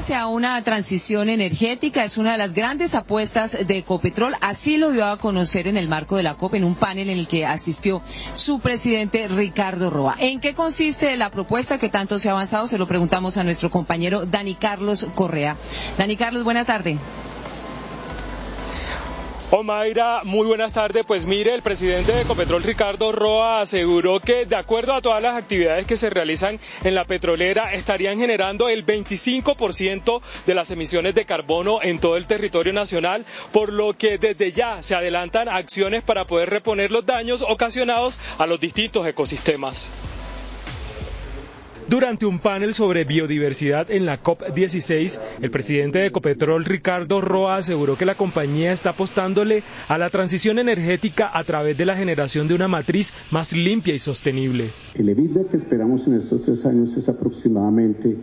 hacia una transición energética es una de las grandes apuestas de Ecopetrol, así lo dio a conocer en el marco de la COP en un panel en el que asistió su presidente Ricardo Roa. ¿En qué consiste la propuesta que tanto se ha avanzado? Se lo preguntamos a nuestro compañero Dani Carlos Correa. Dani Carlos, buena tarde. Omaira, muy buenas tardes. Pues mire, el presidente de Ecopetrol, Ricardo Roa, aseguró que de acuerdo a todas las actividades que se realizan en la petrolera, estarían generando el 25% de las emisiones de carbono en todo el territorio nacional, por lo que desde ya se adelantan acciones para poder reponer los daños ocasionados a los distintos ecosistemas. Durante un panel sobre biodiversidad en la COP16, el presidente de Ecopetrol, Ricardo Roa, aseguró que la compañía está apostándole a la transición energética a través de la generación de una matriz más limpia y sostenible. El EBITDA que esperamos en estos 3 años es aproximadamente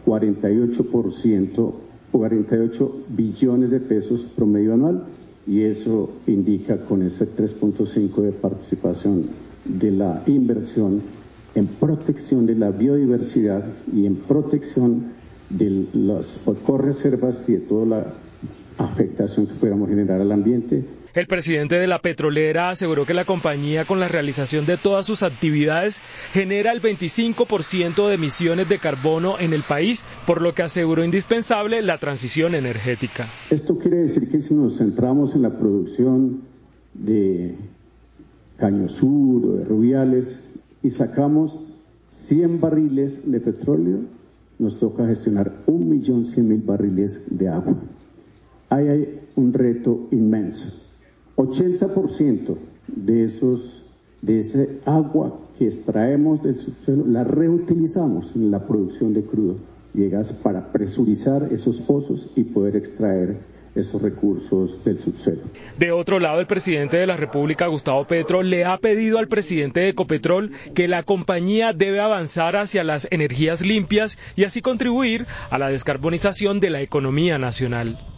48%, 48 billones de pesos promedio anual, y eso indica con ese 3.5 de participación de la inversión en protección de la biodiversidad y en protección de las ecorreservas y de toda la afectación que pudiéramos generar al ambiente. El presidente de la petrolera aseguró que la compañía, con la realización de todas sus actividades, genera el 25% de emisiones de carbono en el país, por lo que aseguró indispensable la transición energética. Esto quiere decir que si nos centramos en la producción de caño sur o de rubiales y sacamos 100 barriles de petróleo, nos toca gestionar 1.100.000 barriles de agua. Ahí hay un reto inmenso. 80% de ese agua que extraemos del subsuelo la reutilizamos en la producción de crudo y de gas para presurizar esos pozos y poder extraer esos recursos del subsuelo. De otro lado, el presidente de la República, Gustavo Petro, le ha pedido al presidente de Ecopetrol que la compañía debe avanzar hacia las energías limpias y así contribuir a la descarbonización de la economía nacional.